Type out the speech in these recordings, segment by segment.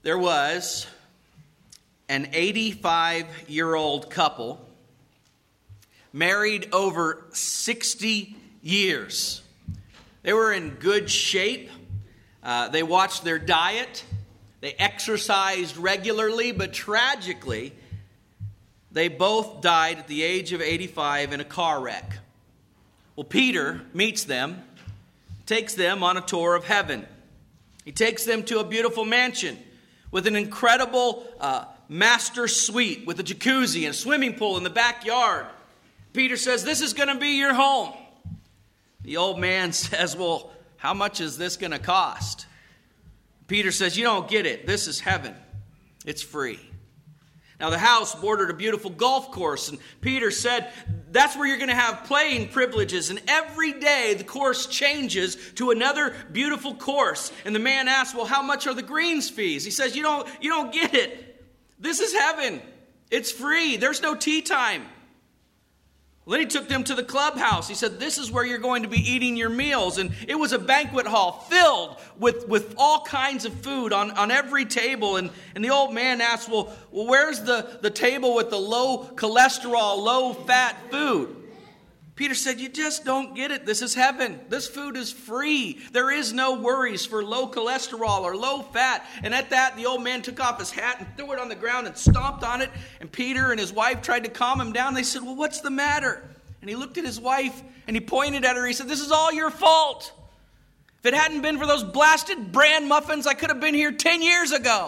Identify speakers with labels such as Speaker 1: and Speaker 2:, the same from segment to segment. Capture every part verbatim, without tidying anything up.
Speaker 1: There was an eighty-five-year-old couple married over sixty years. They were in good shape. Uh, they watched their diet. They exercised regularly, but tragically, they both died at the age of eighty-five in a car wreck. Well, Peter meets them, takes them on a tour of heaven. He takes them to a beautiful mansion with an incredible uh, master suite with a jacuzzi and a swimming pool in the backyard. Peter says, "This is going to be your home." The old man says, "Well, how much is this going to cost?" Peter says, "You don't get it. This is heaven. It's free." Now, the house bordered a beautiful golf course, and Peter said, "That's where you're going to have playing privileges." And every day, the course changes to another beautiful course. And the man asks, "Well, how much are the greens fees?" He says, you don't, you don't get it. This is heaven. It's free. There's no tea time. Well, then he took them to the clubhouse. He said, "This is where you're going to be eating your meals." And it was a banquet hall filled with, with all kinds of food on, on every table. And, and the old man asked, well, well, where's the, the table with the low cholesterol, low fat food? Peter said, "You just don't get it. This is heaven. This food is free. There is no worries for low cholesterol or low fat." And at that, the old man took off his hat and threw it on the ground and stomped on it. And Peter and his wife tried to calm him down. They said, "Well, what's the matter?" And he looked at his wife and he pointed at her. He said, "This is all your fault. If it hadn't been for those blasted bran muffins, I could have been here ten years ago."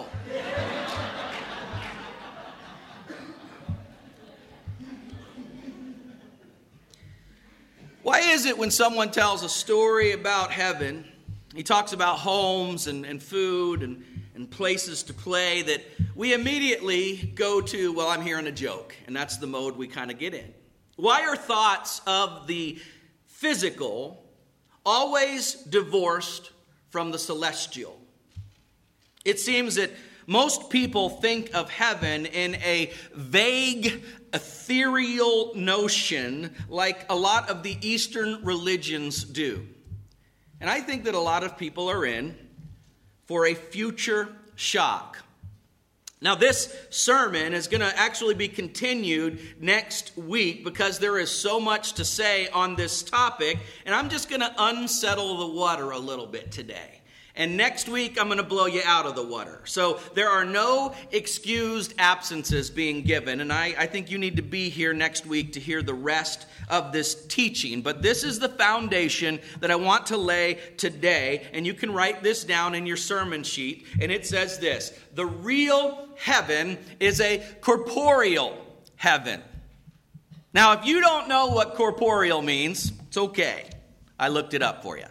Speaker 1: Why is it when someone tells a story about heaven, he talks about homes and, and food and, and places to play, that we immediately go to, well, I'm hearing a joke, and that's the mode we kind of get in? Why are thoughts of the physical always divorced from the celestial? It seems that most people think of heaven in a vague, ethereal notion like a lot of the Eastern religions do. And I think that a lot of people are in for a future shock. Now, this sermon is going to actually be continued next week because there is so much to say on this topic, and I'm just going to unsettle the water a little bit today. And next week, I'm going to blow you out of the water. So there are no excused absences being given. And I, I think you need to be here next week to hear the rest of this teaching. But this is the foundation that I want to lay today. And you can write this down in your sermon sheet. And it says this: the real heaven is a corporeal heaven. Now, if you don't know what corporeal means, it's okay. I looked it up for you.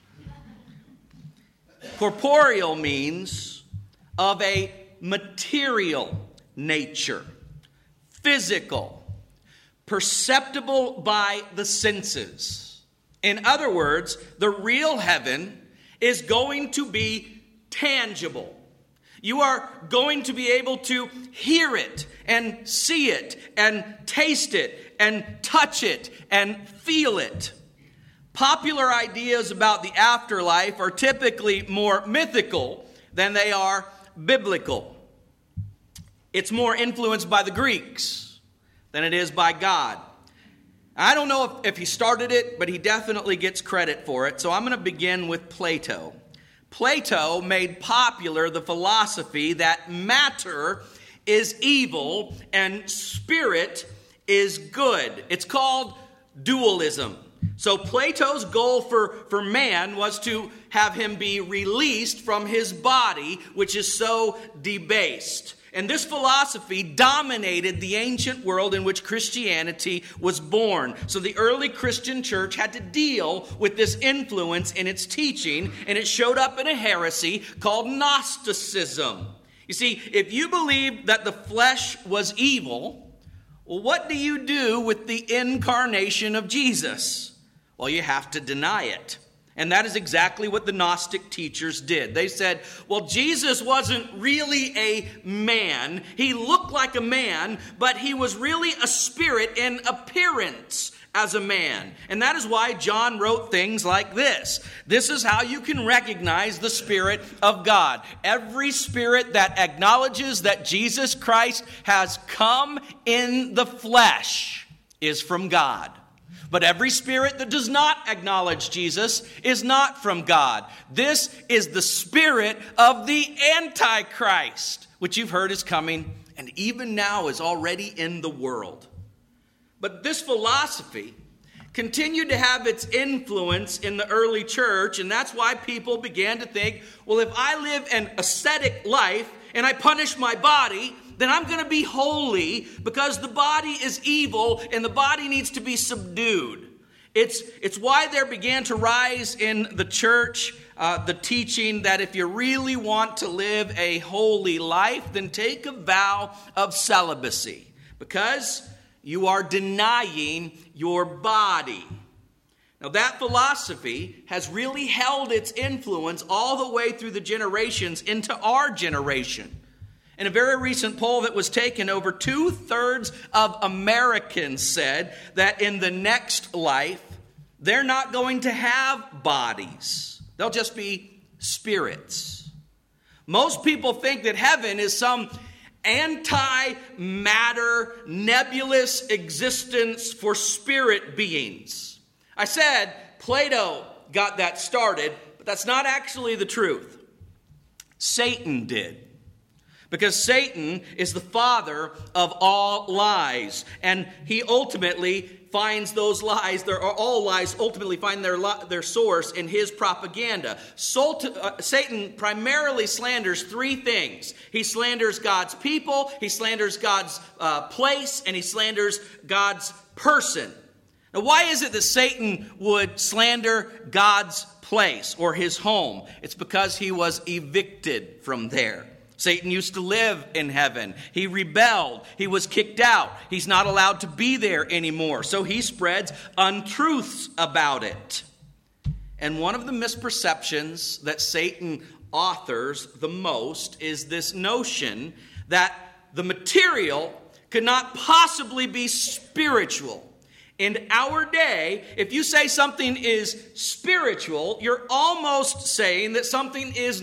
Speaker 1: Corporeal means of a material nature, physical, perceptible by the senses. In other words, the real heaven is going to be tangible. You are going to be able to hear it and see it and taste it and touch it and feel it. Popular ideas about the afterlife are typically more mythical than they are biblical. It's more influenced by the Greeks than it is by God. I don't know if, if he started it, but he definitely gets credit for it. So I'm going to begin with Plato. Plato made popular the philosophy that matter is evil and spirit is good. It's called dualism. So Plato's goal for, for man was to have him be released from his body, which is so debased. And this philosophy dominated the ancient world in which Christianity was born. So the early Christian church had to deal with this influence in its teaching, and it showed up in a heresy called Gnosticism. You see, if you believe that the flesh was evil, well, what do you do with the incarnation of Jesus? Well, you have to deny it. And that is exactly what the Gnostic teachers did. They said, well, Jesus wasn't really a man. He looked like a man, but he was really a spirit in appearance as a man. And that is why John wrote things like this. This is how you can recognize the Spirit of God. Every spirit that acknowledges that Jesus Christ has come in the flesh is from God. But every spirit that does not acknowledge Jesus is not from God. This is the spirit of the Antichrist, which you've heard is coming and even now is already in the world. But this philosophy continued to have its influence in the early church, and that's why people began to think, well, if I live an ascetic life and I punish my body, then I'm going to be holy because the body is evil and the body needs to be subdued. It's, it's why there began to rise in the church uh, the teaching that if you really want to live a holy life, then take a vow of celibacy because you are denying your body. Now that philosophy has really held its influence all the way through the generations into our generation. In a very recent poll that was taken, over two-thirds of Americans said that in the next life, they're not going to have bodies. They'll just be spirits. Most people think that heaven is some anti-matter, nebulous existence for spirit beings. I said Plato got that started, but that's not actually the truth. Satan did. Because Satan is the father of all lies. And he ultimately finds those lies, there are all lies, ultimately find their, their source in his propaganda. Satan primarily slanders three things. He slanders God's people, he slanders God's uh, place, and he slanders God's person. Now, why is it that Satan would slander God's place or his home? It's because he was evicted from there. Satan used to live in heaven. He rebelled. He was kicked out. He's not allowed to be there anymore. So he spreads untruths about it. And one of the misperceptions that Satan authors the most is this notion that the material could not possibly be spiritual. In our day, if you say something is spiritual, you're almost saying that something is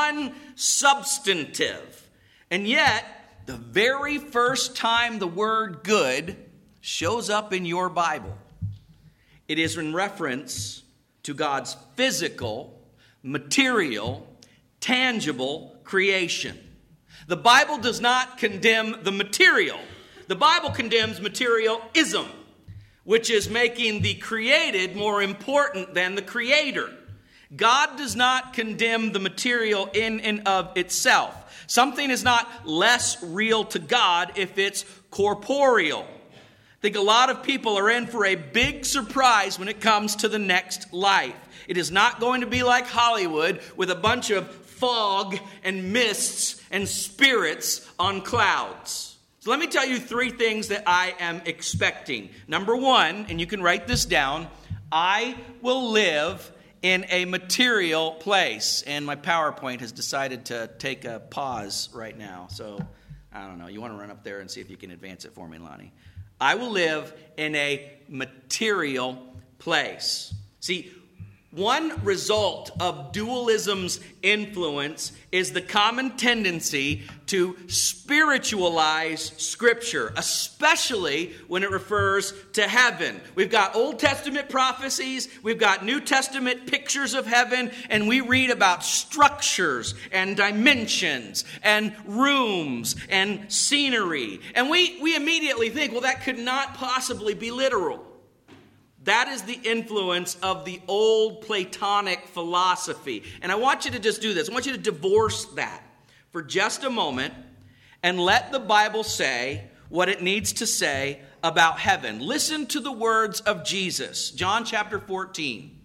Speaker 1: non-substantive. And yet, the very first time the word good shows up in your Bible, it is in reference to God's physical, material, tangible creation. The Bible does not condemn the material. The Bible condemns materialism, which is making the created more important than the creator. God does not condemn the material in and of itself. Something is not less real to God if it's corporeal. I think a lot of people are in for a big surprise when it comes to the next life. It is not going to be like Hollywood with a bunch of fog and mists and spirits on clouds. So let me tell you three things that I am expecting. Number one, and you can write this down, I will live in a material place. And my PowerPoint has decided to take a pause right now. So, I don't know. You want to run up there and see if you can advance it for me, Lonnie. I will live in a material place. See, one result of dualism's influence is the common tendency to spiritualize Scripture, especially when it refers to heaven. We've got Old Testament prophecies, we've got New Testament pictures of heaven, and we read about structures and dimensions and rooms and scenery. And we, we immediately think, well, that could not possibly be literal. That is the influence of the old Platonic philosophy. And I want you to just do this. I want you to divorce that for just a moment and let the Bible say what it needs to say about heaven. Listen to the words of Jesus. John chapter fourteen.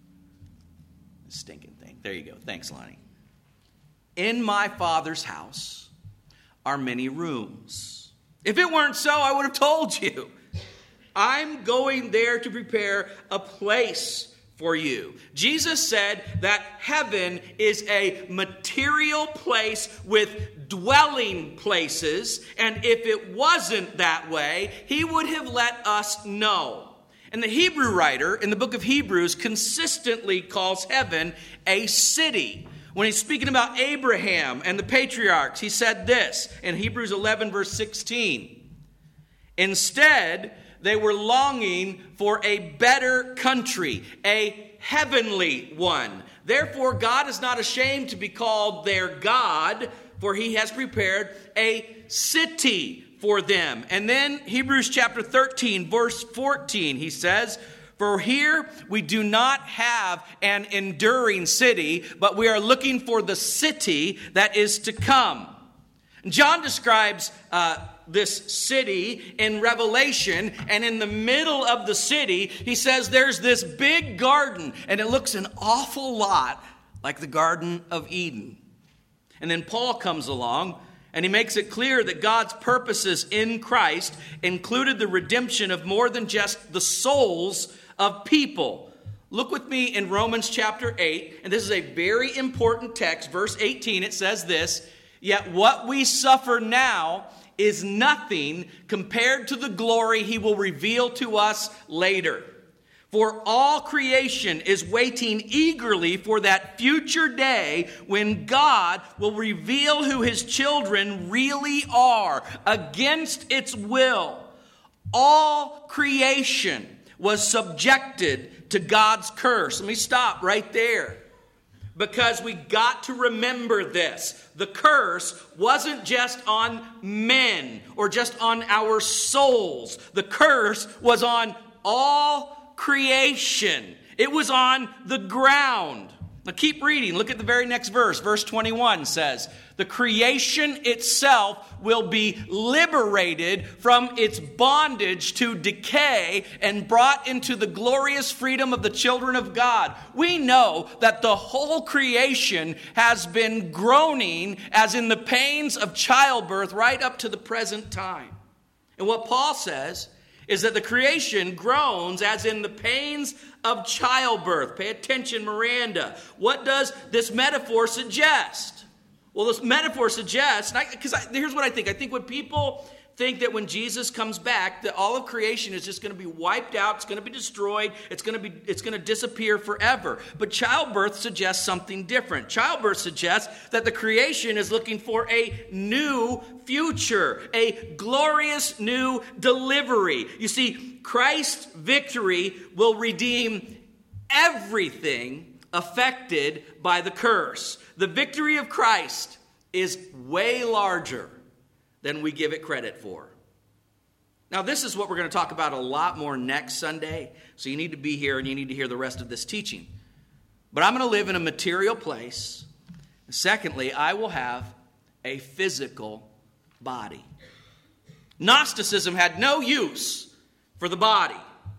Speaker 1: Stinking thing. There you go. Thanks, Lonnie. In my Father's house are many rooms. If it weren't so, I would have told you. I'm going there to prepare a place for you. Jesus said that heaven is a material place with dwelling places, and if it wasn't that way, he would have let us know. And the Hebrew writer in the book of Hebrews consistently calls heaven a city. When he's speaking about Abraham and the patriarchs, he said this in Hebrews eleven, verse sixteen. Instead, they were longing for a better country, a heavenly one. Therefore, God is not ashamed to be called their God, for he has prepared a city for them. And then Hebrews chapter thirteen, verse fourteen, he says, for here we do not have an enduring city, but we are looking for the city that is to come. John describes uh, this city in Revelation, and in the middle of the city, he says there's this big garden, and it looks an awful lot like the Garden of Eden. And then Paul comes along, and he makes it clear that God's purposes in Christ included the redemption of more than just the souls of people. Look with me in Romans chapter eight, and this is a very important text. Verse eighteen, it says this, yet what we suffer now is nothing compared to the glory he will reveal to us later. For all creation is waiting eagerly for that future day when God will reveal who his children really are against its will. All creation was subjected to God's curse. Let me stop right there, because we got to remember this. The curse wasn't just on men or just on our souls. The curse was on all creation. It was on the ground. Now keep reading. Look at the very next verse. Verse twenty-one says, the creation itself will be liberated from its bondage to decay and brought into the glorious freedom of the children of God. We know that the whole creation has been groaning as in the pains of childbirth right up to the present time. And what Paul says is that the creation groans as in the pains of childbirth. Pay attention, Miranda. What does this metaphor suggest? Well, this metaphor suggests, because here's what I think. I think when people think that when Jesus comes back, that all of creation is just going to be wiped out, it's going to be destroyed, it's going to be, it's going to disappear forever. But childbirth suggests something different. Childbirth suggests that the creation is looking for a new future, a glorious new delivery. You see, Christ's victory will redeem everything affected by the curse. The victory of Christ is way larger than we give it credit for. Now, this is what we're going to talk about a lot more next Sunday, so you need to be here and you need to hear the rest of this teaching. But I'm going to live in a material place. Secondly, I will have a physical body. Gnosticism had no use for the body.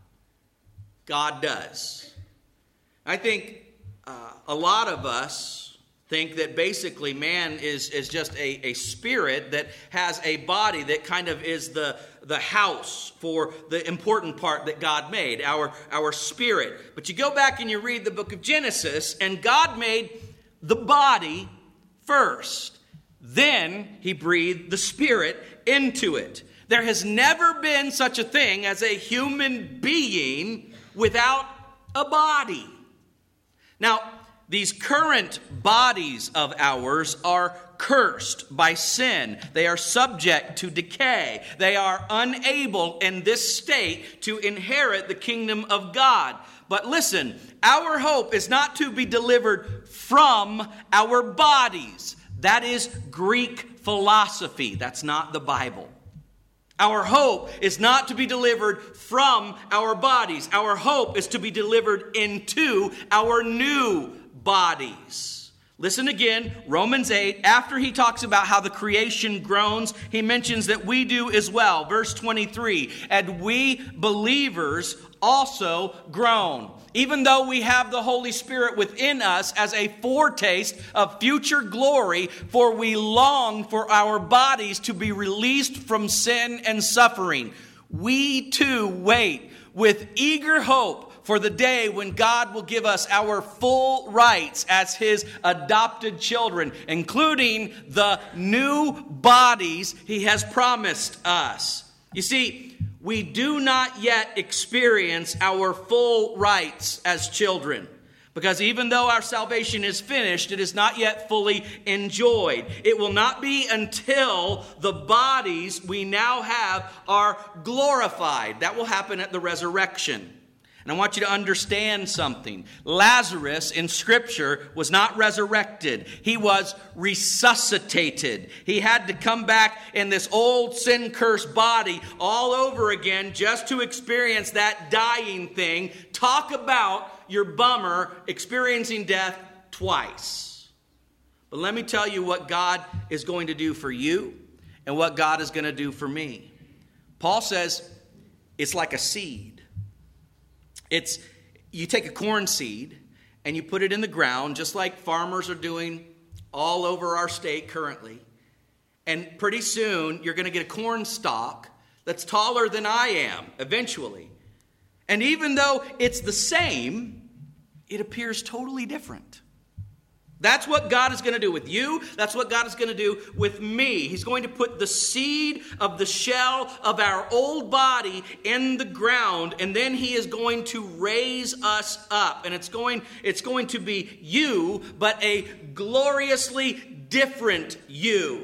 Speaker 1: God does. I think uh, a lot of us think that basically man is, is just a, a spirit that has a body that kind of is the, the house for the important part that God made, our, our spirit. But you go back and you read the book of Genesis, and God made the body first. Then he breathed the spirit into it. There has never been such a thing as a human being without a body. Now, these current bodies of ours are cursed by sin. They are subject to decay. They are unable in this state to inherit the kingdom of God. But listen, our hope is not to be delivered from our bodies. That is Greek philosophy. That's not the Bible. Our hope is not to be delivered from our bodies. Our hope is to be delivered into our new bodies. Listen again, Romans eight, after he talks about how the creation groans, he mentions that we do as well. Verse twenty-three, and we believers also groan, even though we have the Holy Spirit within us as a foretaste of future glory, for we long for our bodies to be released from sin and suffering. We too wait with eager hope for the day when God will give us our full rights as his adopted children, including the new bodies he has promised us. You see, we do not yet experience our full rights as children, because even though our salvation is finished, it is not yet fully enjoyed. It will not be until the bodies we now have are glorified. That will happen at the resurrection. And I want you to understand something. Lazarus in Scripture was not resurrected. He was resuscitated. He had to come back in this old sin-cursed body all over again just to experience that dying thing. Talk about your bummer experiencing death twice. But let me tell you what God is going to do for you and what God is going to do for me. Paul says it's like a seed. It's, you take a corn seed and you put it in the ground, just like farmers are doing all over our state currently. And pretty soon you're going to get a corn stalk that's taller than I am eventually. And even though it's the same, it appears totally different. That's what God is going to do with you. That's what God is going to do with me. He's going to put the seed of the shell of our old body in the ground, and then he is going to raise us up. And it's going, it's going to be you, but a gloriously different you.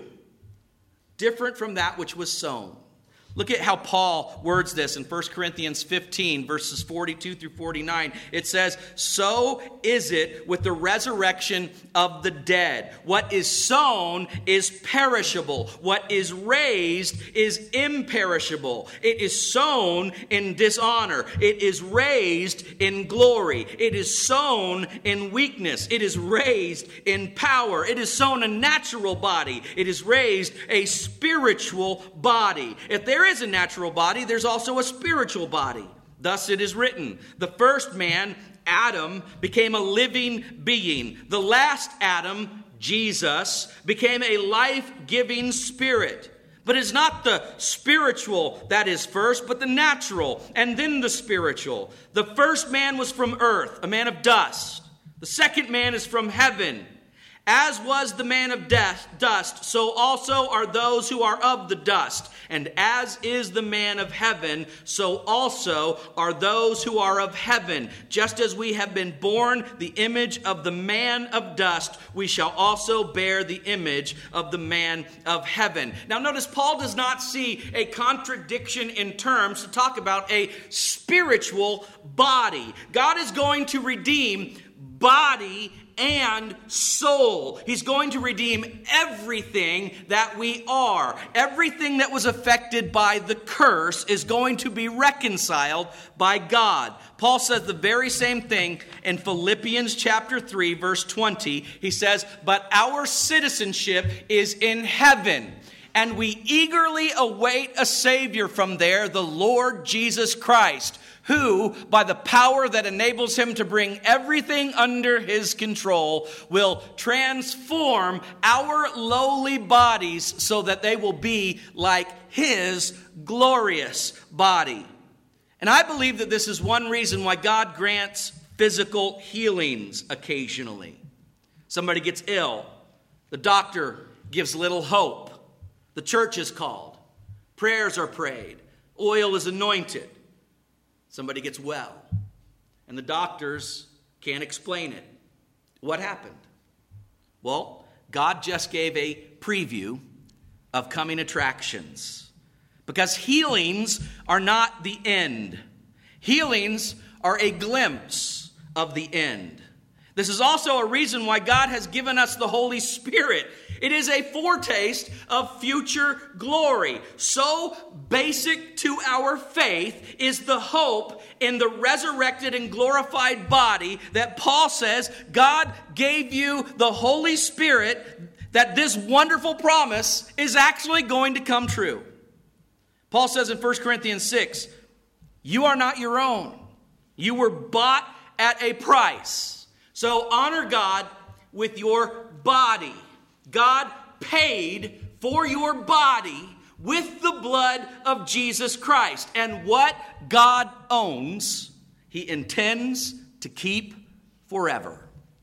Speaker 1: Different from that which was sown. Look at how Paul words this in First Corinthians fifteen, verses forty-two through forty-nine. It says, "So is it with the resurrection of the dead. What is sown is perishable. What is raised is imperishable. It is sown in dishonor. It is raised in glory. It is sown in weakness. It is raised in power. It is sown a natural body. It is raised a spiritual body." If there is a natural body, there's also a spiritual body. Thus it is written, the first man, Adam, became a living being. The last Adam, Jesus, became a life-giving spirit. But it's not the spiritual that is first, but the natural, and then the spiritual. The first man was from earth, a man of dust. The second man is from heaven. As was the man of death, dust, so also are those who are of the dust. And as is the man of heaven, so also are those who are of heaven. Just as we have been born the image of the man of dust, we shall also bear the image of the man of heaven. Now notice, Paul does not see a contradiction in terms to talk about a spiritual body. God is going to redeem body and soul. He's going to redeem everything that we are. Everything that was affected by the curse is going to be reconciled by God. Paul says the very same thing in Philippians chapter three, verse twenty. He says, "But our citizenship is in heaven, and we eagerly await a Savior from there, the Lord Jesus Christ, who, by the power that enables him to bring everything under his control, will transform our lowly bodies so that they will be like his glorious body." And I believe that this is one reason why God grants physical healings occasionally. Somebody gets ill. The doctor gives little hope. The church is called. Prayers are prayed. Oil is anointed. Somebody gets well, and the doctors can't explain it. What happened? Well, God just gave a preview of coming attractions. Because healings are not the end. Healings are a glimpse of the end. This is also a reason why God has given us the Holy Spirit. It is a foretaste of future glory. So basic to our faith is the hope in the resurrected and glorified body that Paul says God gave you the Holy Spirit, that this wonderful promise is actually going to come true. Paul says in First Corinthians six, "You are not your own. You were bought at a price. So honor God with your body." God paid for your body with the blood of Jesus Christ. And what God owns, he intends to keep forever.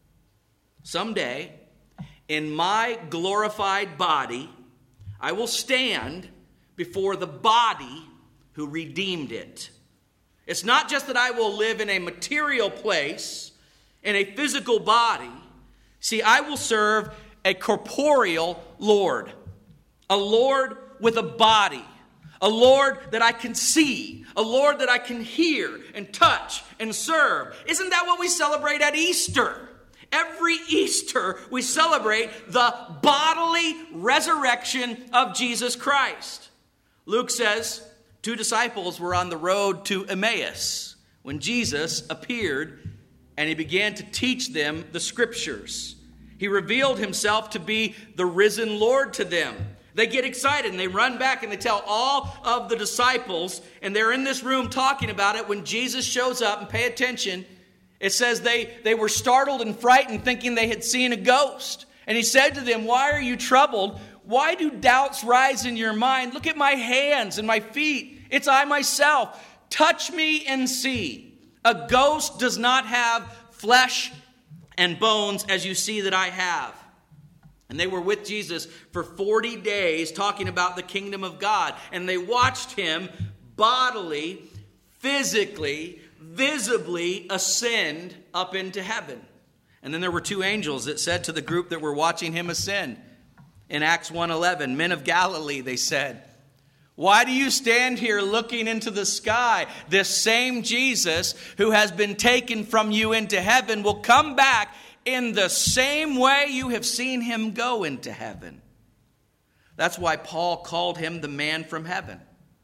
Speaker 1: Someday, in my glorified body, I will stand before the body who redeemed it. It's not just that I will live in a material place, in a physical body. See, I will serve a corporeal Lord, a Lord with a body, a Lord that I can see, a Lord that I can hear and touch and serve. Isn't that what we celebrate at Easter? Every Easter, we celebrate the bodily resurrection of Jesus Christ. Luke says two disciples were on the road to Emmaus when Jesus appeared and he began to teach them the scriptures. He revealed himself to be the risen Lord to them. They get excited and they run back and they tell all of the disciples, and they're in this room talking about it when Jesus shows up. And pay attention. It says they, they were startled and frightened, thinking they had seen a ghost. And he said to them, "Why are you troubled? Why do doubts rise in your mind? Look at my hands and my feet. It's I myself. Touch me and see. A ghost does not have flesh and bones as you see that I have." And they were with Jesus for forty days talking about the kingdom of God. And they watched him bodily, physically, visibly ascend up into heaven. And then there were two angels that said to the group that were watching him ascend, in Acts one eleven, "Men of Galilee," they said, "why do you stand here looking into the sky? This same Jesus who has been taken from you into heaven will come back in the same way you have seen him go into heaven." That's why Paul called him the man from heaven.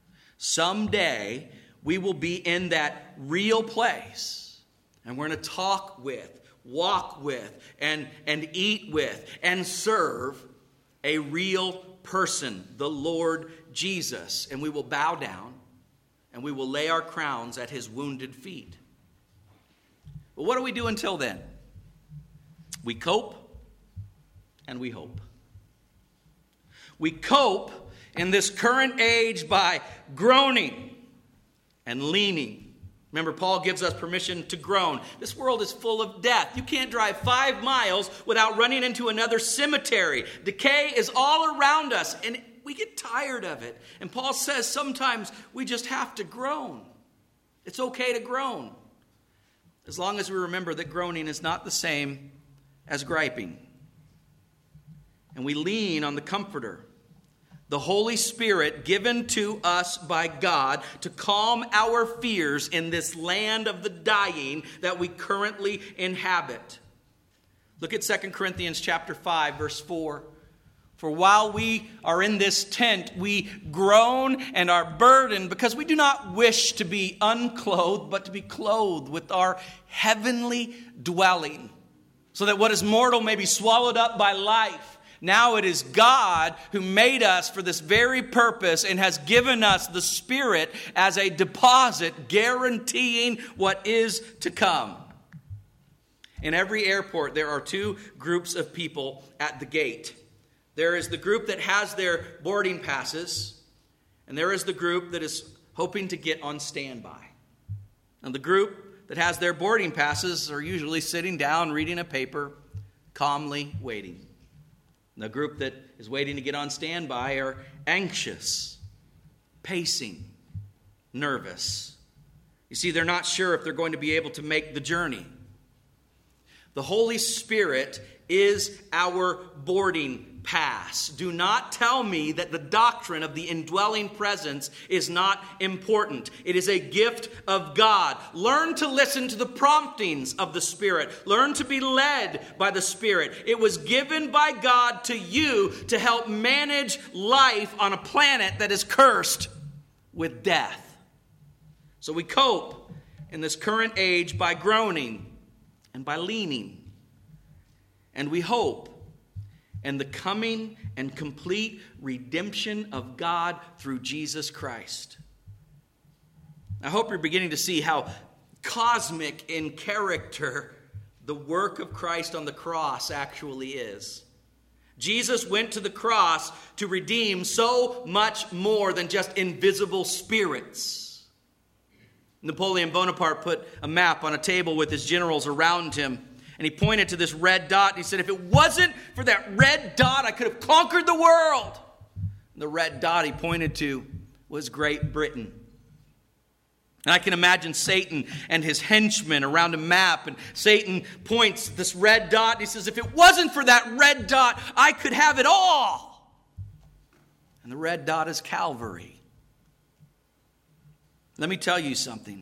Speaker 1: Someday we will be in that real place, and we're going to talk with, walk with, and, and eat with, and serve a real person, the Lord Jesus. And we will bow down, and we will lay our crowns at his wounded feet. But what do we do until then? We cope, and we hope. We cope in this current age by groaning and leaning. Remember, Paul gives us permission to groan. This world is full of death. You can't drive five miles without running into another cemetery. Decay is all around us, and we get tired of it. And Paul says sometimes we just have to groan. It's okay to groan, as long as we remember that groaning is not the same as griping. And we lean on the Comforter, the Holy Spirit given to us by God to calm our fears in this land of the dying that we currently inhabit. Look at Second Corinthians chapter five, verse four. "For while we are in this tent, we groan and are burdened, because we do not wish to be unclothed, but to be clothed with our heavenly dwelling, so that what is mortal may be swallowed up by life. Now it is God who made us for this very purpose and has given us the Spirit as a deposit, guaranteeing what is to come." In every airport, there are two groups of people at the gate. There is the group that has their boarding passes, and there is the group that is hoping to get on standby. And the group that has their boarding passes are usually sitting down, reading a paper, calmly waiting. The group that is waiting to get on standby are anxious, pacing, nervous. You see, they're not sure if they're going to be able to make the journey. The Holy Spirit is our boarding pass. Do not tell me that the doctrine of the indwelling presence is not important. It is a gift of God. Learn to listen to the promptings of the Spirit. Learn to be led by the Spirit. It was given by God to you to help manage life on a planet that is cursed with death. So we cope in this current age by groaning and by leaning. And we hope and the coming and complete redemption of God through Jesus Christ. I hope you're beginning to see how cosmic in character the work of Christ on the cross actually is. Jesus went to the cross to redeem so much more than just invisible spirits. Napoleon Bonaparte put a map on a table with his generals around him, and he pointed to this red dot, and he said, if it wasn't for that red dot, I could have conquered the world. And the red dot he pointed to was Great Britain. And I can imagine Satan and his henchmen around a map, and Satan points this red dot, and he says, if it wasn't for that red dot, I could have it all. And the red dot is Calvary. Let me tell you something.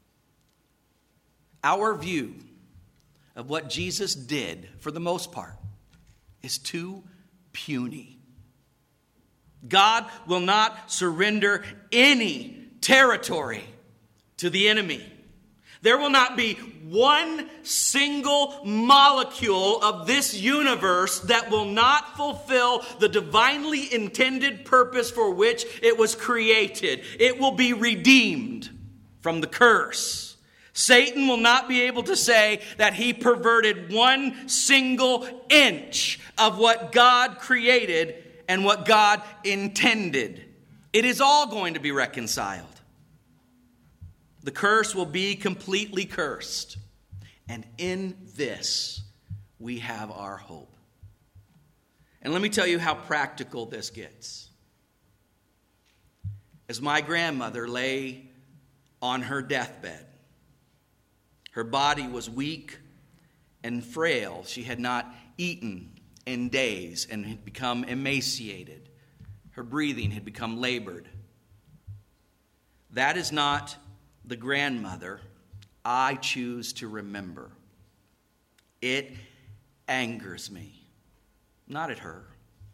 Speaker 1: Our view of what Jesus did, for the most part, is too puny. God will not surrender any territory to the enemy. There will not be one single molecule of this universe that will not fulfill the divinely intended purpose for which it was created. It will be redeemed from the curse. Satan will not be able to say that he perverted one single inch of what God created and what God intended. It is all going to be reconciled. The curse will be completely cursed. And in this, we have our hope. And let me tell you how practical this gets. As my grandmother lay on her deathbed, her body was weak and frail. She had not eaten in days and had become emaciated. Her breathing had become labored. That is not the grandmother I choose to remember. It angers me, not at her,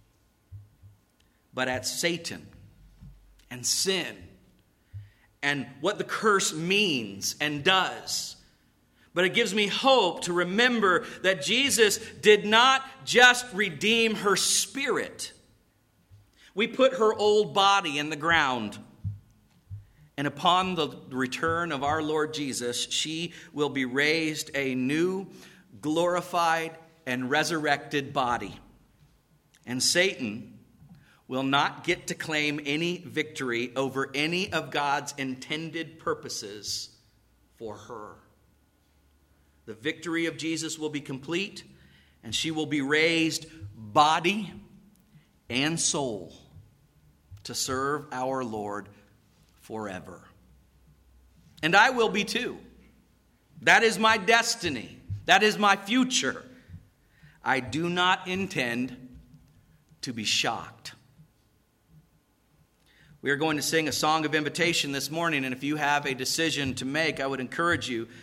Speaker 1: but at Satan and sin and what the curse means and does. But it gives me hope to remember that Jesus did not just redeem her spirit. We put her old body in the ground. And upon the return of our Lord Jesus, she will be raised a new, glorified, and resurrected body. And Satan will not get to claim any victory over any of God's intended purposes for her. The victory of Jesus will be complete, and she will be raised body and soul to serve our Lord forever. And I will be too. That is my destiny. That is my future. I do not intend to be shocked. We are going to sing a song of invitation this morning, and if you have a decision to make, I would encourage you